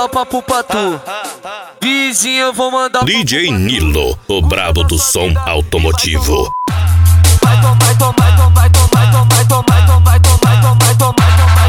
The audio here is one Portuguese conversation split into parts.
mandar o papo pra tu. Vizinho, eu vou mandar. DJ Nilo, o brabo do som automotivo. Vai tomar, vai tomar, vai tomar, vai tomar, vai tomar, vai tomar, vai tomar, vai tomar, vai tomar,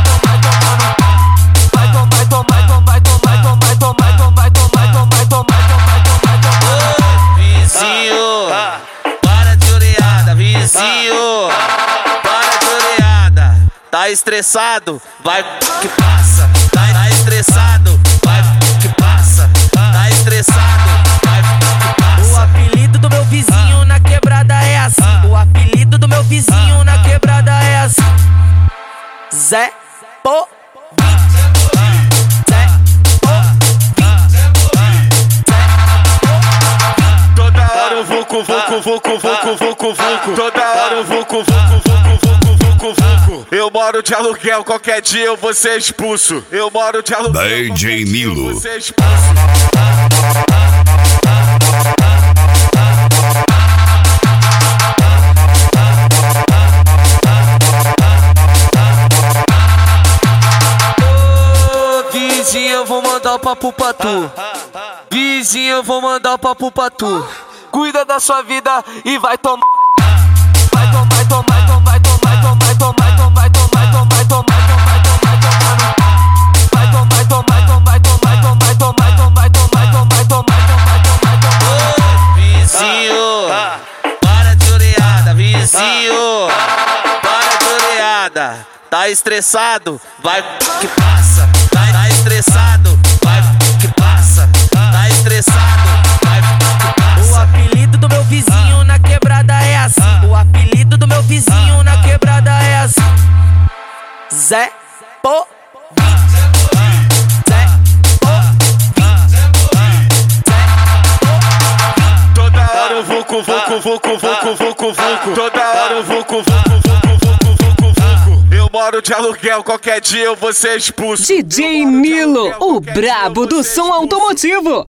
vai tomar, vai tomar, vai tomar, vai tomar, vai tomar, vai tomar, vai tomar. Vizinho, para de oreada, vizinho, para de oreada. Tá estressado, vai que passa. Tá estressado, vai que passa. Tá estressado, vai que passa. O apelido do meu vizinho na quebrada é assim. O apelido do meu vizinho na quebrada é assim. Zé Po. Toda hora eu vucu, vucu, vucu, vucu, vucu, vucu. Toda hora eu vucu, vucu, vucu, vucu, vucu, vucu. Eu moro de aluguel, qualquer dia eu vou ser expulso. Eu moro de aluguel, DJ Nilo. eu vou ser expulso. Vizinho, eu vou mandar o papo pra tu. Vizinho, eu vou mandar o papo pra tu. Cuida da sua vida e vai tomar. Vai tomar, vai tomar, vai tomar, vai tomar, vai tomar, vai tomar, vai tomar, vai tomar, vai tomar, vai tomar, vai tomar, vai tomar, vai tomar, vai tomar, vai tomar. Vizinho, para de oreada, vizinho, para de oreada. Tá estressado, vai que passa. Tá estressado, vai que passa. Tá estressado, vai que passa. O apelido do meu vizinho na quebrada é assim. O apelido do meu vizinho na quebrada é assim. Zé Po. Toda hora eu vucu, vucu, vucu, vucu, vucu, vucu. Toda hora eu vucu, vucu, vucu, vucu, vucu, vucu. Eu moro de aluguel, qualquer dia eu vou ser expulso. DJ Nilo, o brabo do som automotivo.